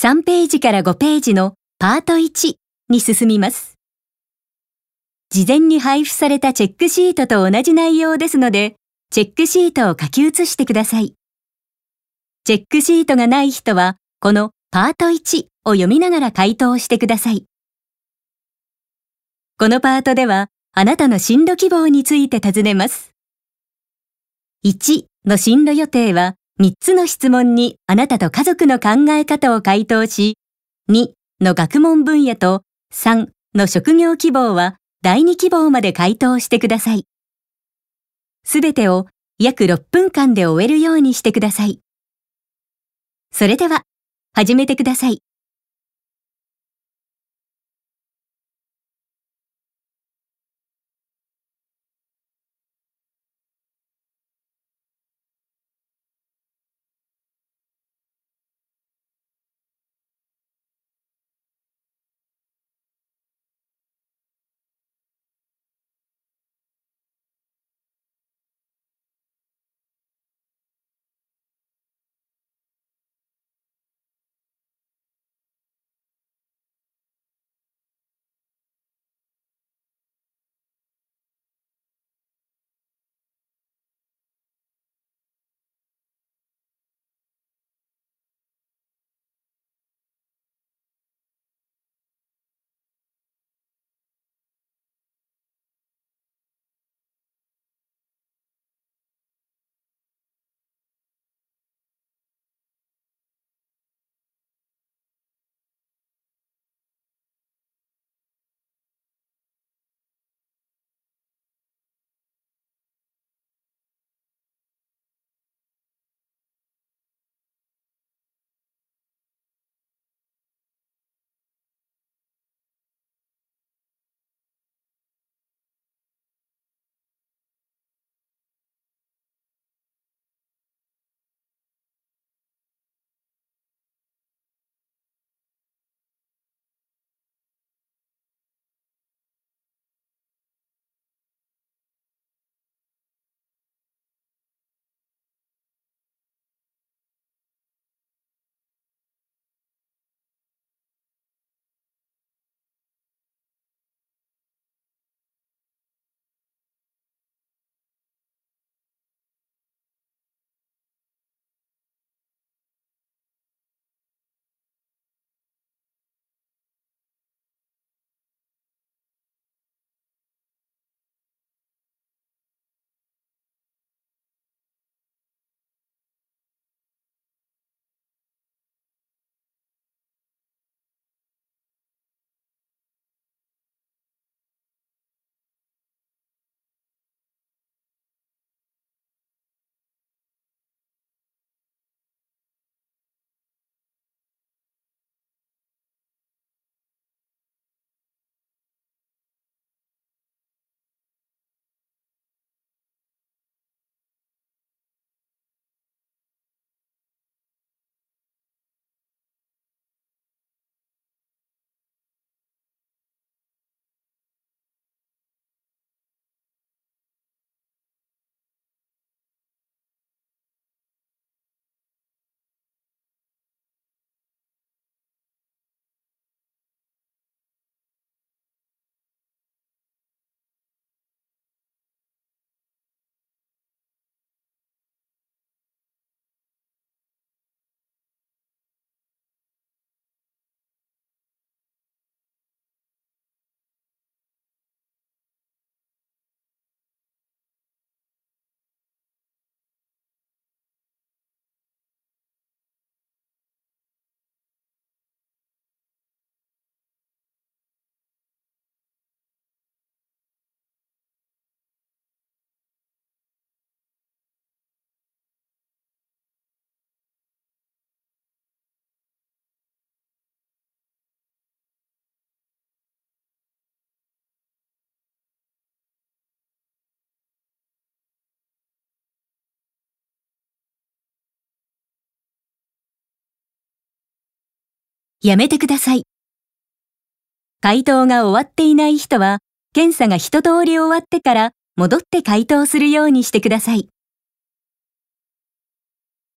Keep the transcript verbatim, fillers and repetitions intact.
さんページからごページのパートいちに進みます。事前に配布されたチェックシートと同じ内容ですので、チェックシートを書き写してください。チェックシートがない人は、このパートいちを読みながら回答してください。このパートでは、あなたの進路希望について尋ねます。いちの進路予定は、みっつの質問にあなたと家族の考え方を回答し、にの学問分野とさんの職業希望はだいに希望まで回答してください。すべてを約ろっぷんかんで終えるようにしてください。それでは、始めてください。やめてください。回答が終わっていない人は、検査が一通り終わってから戻って回答するようにしてください。